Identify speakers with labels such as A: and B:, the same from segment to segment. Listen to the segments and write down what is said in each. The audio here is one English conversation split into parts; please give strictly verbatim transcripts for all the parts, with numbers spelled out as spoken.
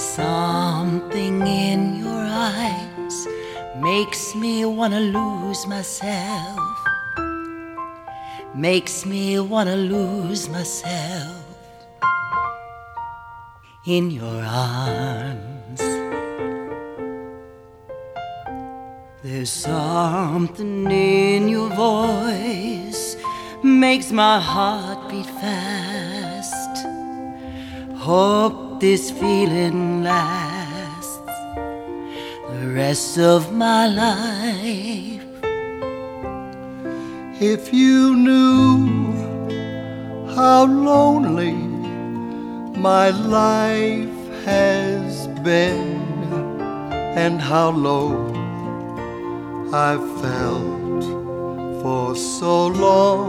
A: Something in your eyes makes me wanna lose myself, makes me wanna lose myself in your arms. There's something in your voice makes my heart beat fast. Hope this feeling lasts the rest of my life.
B: If you knew how lonely my life has been and how low I've felt for so long,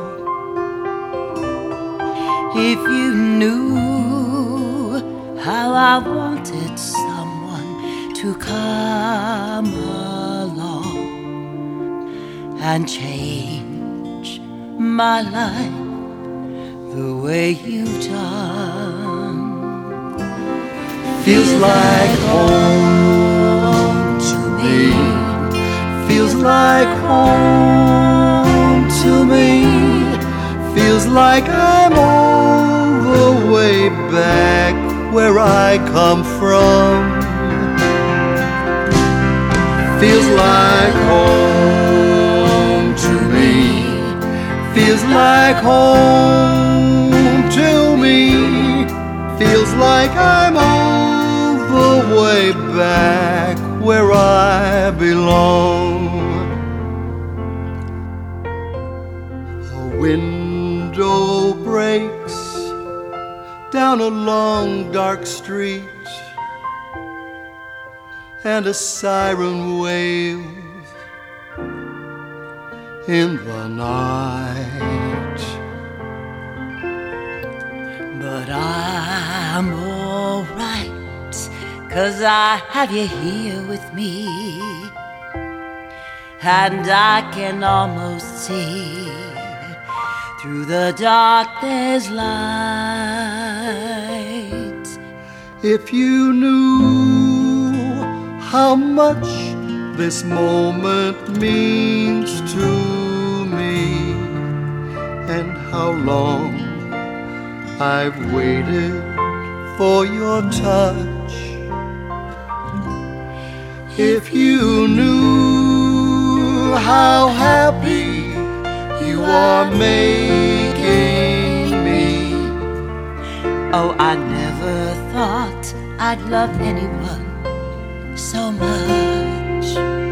A: if you knew how I wanted someone to come along and change my life the way you've done.
B: Feels like home to me, feels like home to me, feels like I'm all the way back where I come from. Feels like home to me, feels like home to me, feels like I'm all the way back where I belong. A window breaks down a long dark street, and a siren wails in the night.
A: But I'm alright, 'cause I have you here with me, and I can almost see through the dark there's light.
B: If you knew how much this moment means to me, and how long I've waited for your touch. If you knew how happy you are making me.
A: Oh, I never thought I'd love anyone so much.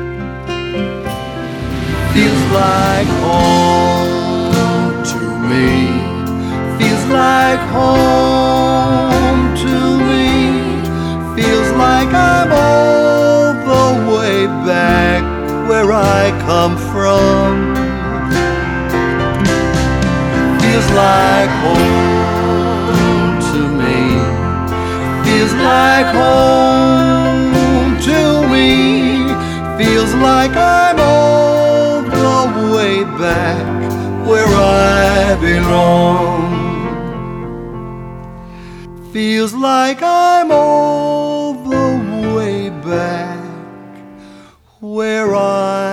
B: Feels like home to me, feels like home to me, feels like I'm all the way back where I come from. Feels like home to me, feels like home to me, feels like I'm all the way back where I belong. Feels like I'm all the way back where I